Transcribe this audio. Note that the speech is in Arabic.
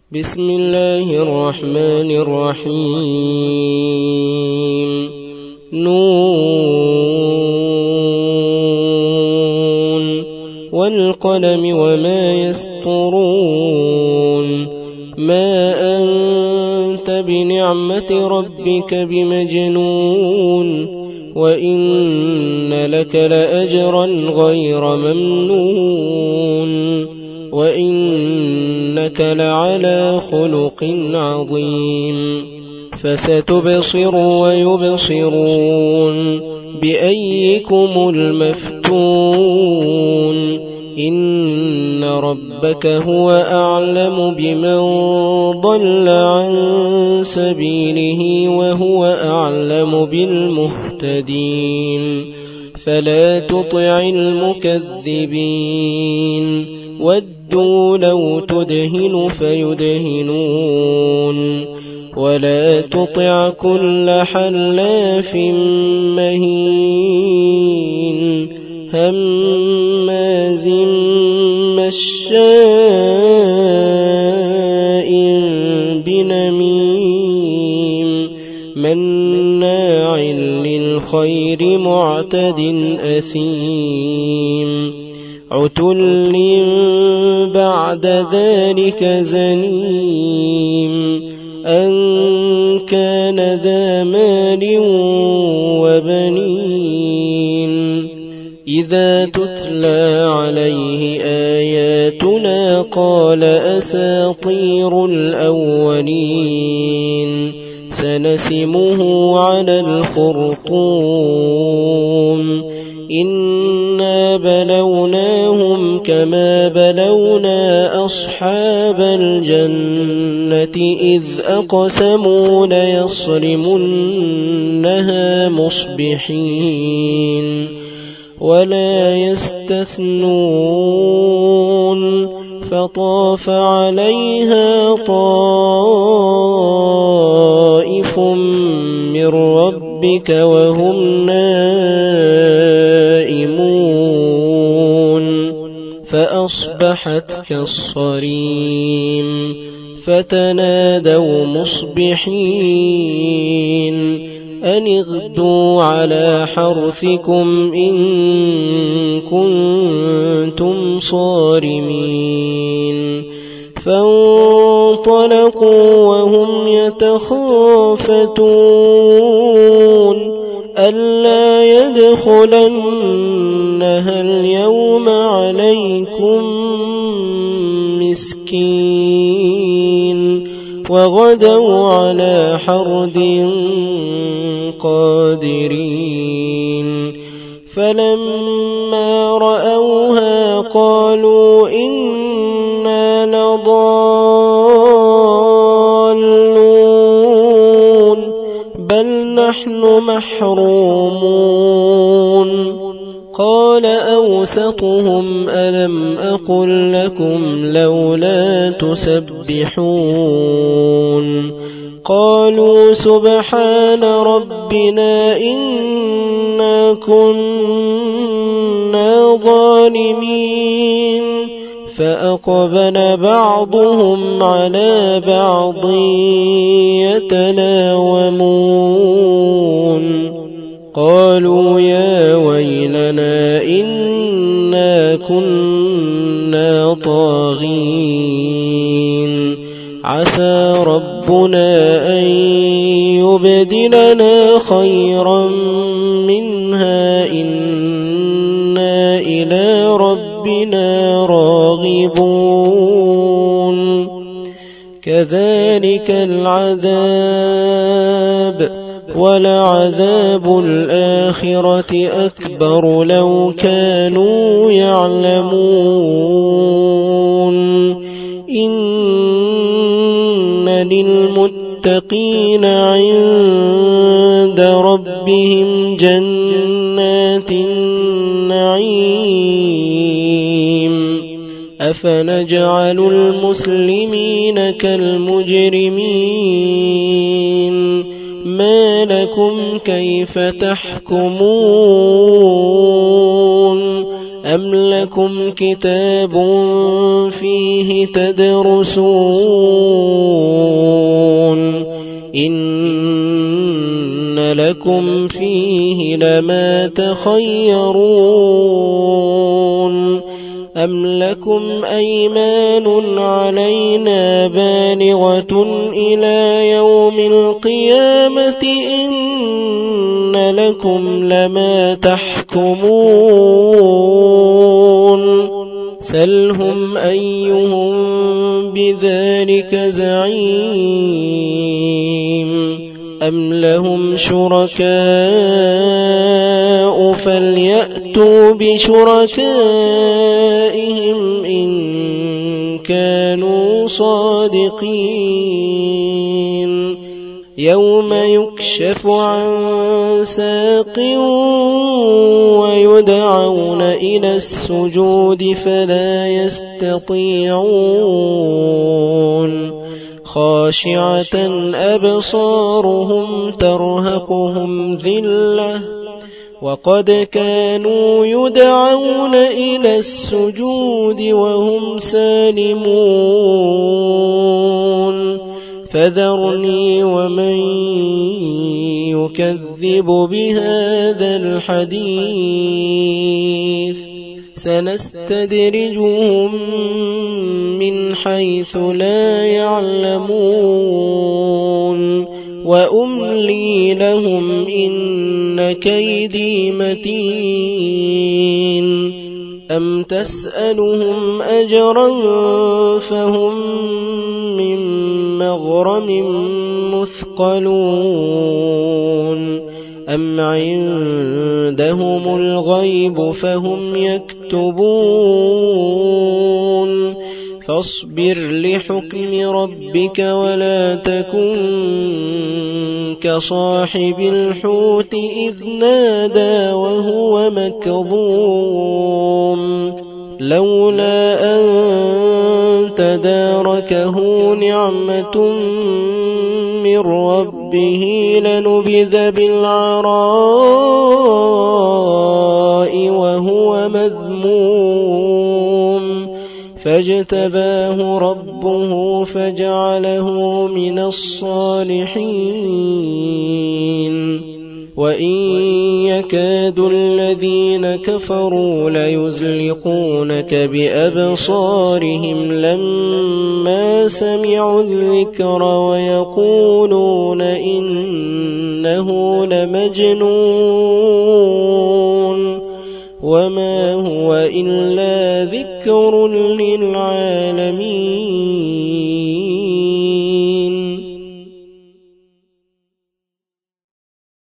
بسم الله الرحمن الرحيم نون والقلم وما يسطرون ما أنت بنعمة ربك بمجنون وإن لك لأجرا غير ممنون وإنك لعلى خلق عظيم فستبصر ويبصرون بأيكم المفتون إن ربك هو أعلم بمن ضل عن سبيله وهو أعلم بالمهتدين فلا تطع المكذبين ودوا لو تدهن فيدهنون ولا تطع كل حلاف مهين هماز مشاء بنميم مناع للخير معتد أثيم عتل بعد ذلك زنيم أن كان ذا مال وبنين إذا تتلى عليه آياتنا قال أساطير الأولين سنسمه على الخرطوم إنا بلوناهم كما بلونا أصحاب الجنة إذ أقسموا ليصرمنها مصبحين ولا يستثنون فطاف عليها طائف من ربك وهم نائمون فأصبحت كالصريم فتنادوا مصبحين أن اغدوا على حرثكم إن كنتم صارمين فانطلقوا وهم يتخافتون ألا يدخلنها اليوم عليكم مسكين وغدوا على حرد قادرين فلما رأوها قالوا إنا لضالون بل نحن محرومون قال أوسطهم ألم أقل لكم لولا تسبحون قالوا سبحان ربنا إنا كنا ظالمين فأقبل بعضهم على بعض يتلاومون قالوا يا ويلنا إنا كنا طاغين عسى ربنا أن يبدلنا خيرا منها إنا إلى ربنا راغبون كذلك العذاب ولعذاب الآخرة أكبر لو كانوا يعلمون إن للمتقين عند ربهم جنات النعيم أفنجعل المسلمين كالمجرمين ما لكم كيف تحكمون أم لكم كتاب فيه تدرسون إن لكم فيه لما تخيرون أم لكم أيمان علينا بالغة إلى يوم القيامة إن لكم لما تحكمون سلهم أيهم بذلك زعيم أم لهم شركاء فليأتوا بشركائهم إن كانوا صادقين يوم يكشف عن ساق ويدعون إلى السجود فلا يستطيعون خاشعة أبصارهم ترهقهم ذلة وقد كانوا يدعون إلى السجود وهم سالمون فذرني ومن يكذب بهذا الحديث سنستدرجهم من حيث لا يعلمون وأملي لهم إن كيدي متين أم تسألهم أجرا فهم من مغرم مثقلون أم عندهم الغيب فهم يكتبون فاصبر لحكم ربك ولا تكن كصاحب الحوت إذ نادى وهو مكظوم لولا أن تداركه نعمة من ربه لنبذ بالعراء وهو مذموم فاجتباه ربه فجعله من الصالحين وإن يكاد الذين كفروا ليزلقونك بأبصارهم لما سمعوا الذكر ويقولون إنه لمجنون وما هو إلا ذكر للعالمين